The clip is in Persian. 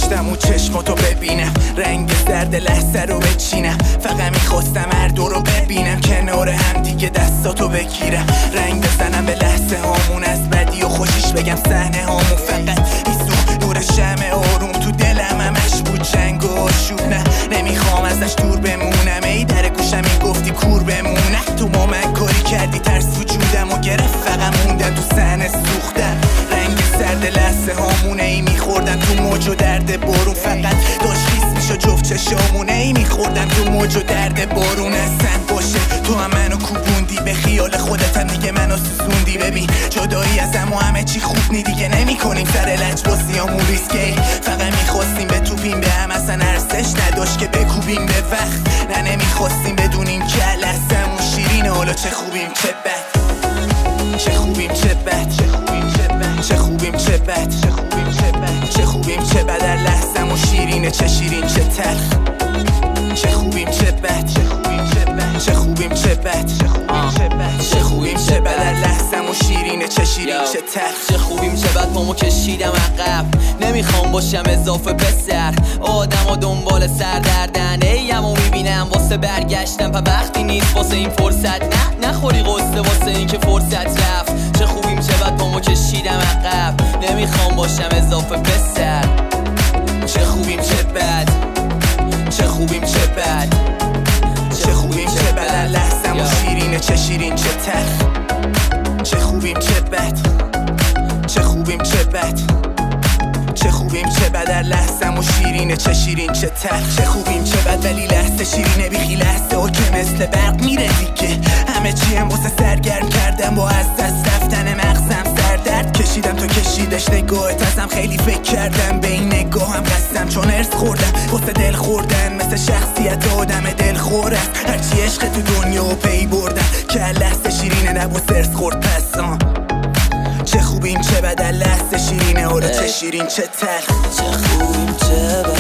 گذاشتم و چشماتو ببینم، رنگ زرد لحظه رو بچینم. فقط میخواستم هر دو رو ببینم، کنار هم دیگه دستاتو بگیرم. رنگ بزنم به لحظه هامون، از بدی و خوشیش بگم صحنه هامون. فقط میسوخت نور شمع آروم تو دلم، همش بود جنگ و آشوب. نه نمیخوام ازش دور بمونم، ای در گوشم میگفتی کور بمونه. تو با من کاری کردی ترس وجودم و گرفت، فقط موندم تو صحنه سوختم. رنگ سرد لحظه هامونه، ای میخوردم تو موج و درد بارون. فقط داشت خیس میشو جفت چشامونه، ای میخوردم تو موج و درد بارون. اصلا باشه تو هم منو کوبوندی، به خیال خودت هم دیگه منو سوزوندی. ببین جدایی ازم و همه چی خوب نی دیگه، نمی کنیم سر لجبازیامون ریسکی. فقط میخواستیم به توپیم به هم، اصلا ارزش نداشت که بکوبیم به وقت. نه نمیخواستیم بدونیم که لحظمون شیرینه، حالا چه خوبیم چه بد، چه خوبیم چه بد، چه خوبیم چه بد، چه خوبیم چه بد، چه خوبیم چه بد، چه خوبیم چه بد. در لحظمون شیرینه، چه شیرین چه تلخ. چه خوبیم چه بد، چه خوبیم چه بد، چه خوبیم چه بد، چه خوبیم چه بد، چه خوبیم چه بد. در لحظمون شیرینه، چه شیرین چه تلخ. چه خوبیم چه بد، پامو کشیدم عقب. نمیخوام باشم اضافه پسر، آدم و دنبال سردردن. ایمو میبینم واسه برگشتم، پا وقتی نیست واسه این فرصت. نه نخوری قصه واسه این که فرصت رفت. چه خوبیم چه بد، پامو کشیدم عقب. نمیخوام باشم اضافه پسر. چه خوبیم چه بد، چه خوبیم چه بد، چه خوبیم چه بد. در لحظمون شیرینه، چه شیرین چه تلخ. چه خوبیم چه بد، چه خوبیم چه بد، چه خوبیم چه بد. در لحظمون شیرینه، چه شیرین چه تلخ. چه خوبیم چه بد ولی لحظه شیرینه، بیخی لحظه ها که مثل برق میره دیگه. همه چی هم واسه سرگرم کردم، با از دست رفتن مغزم سردرد کشیدم تو کشیدش. نگاهت ازم خیلی فکر کردم، به این نگاهم قسم چون ارس خوردم. واسه دل خوردن مثل شخصیت آدم دل خورم، هرچی عشق تو دنیا و پی بردم که لحظه شیرینه نبا سرس خورد پسان. چه خوبیم چه بد، لحظه شیرینه، حالا چه شیرین چه تلخ. چه خوبیم چه بد،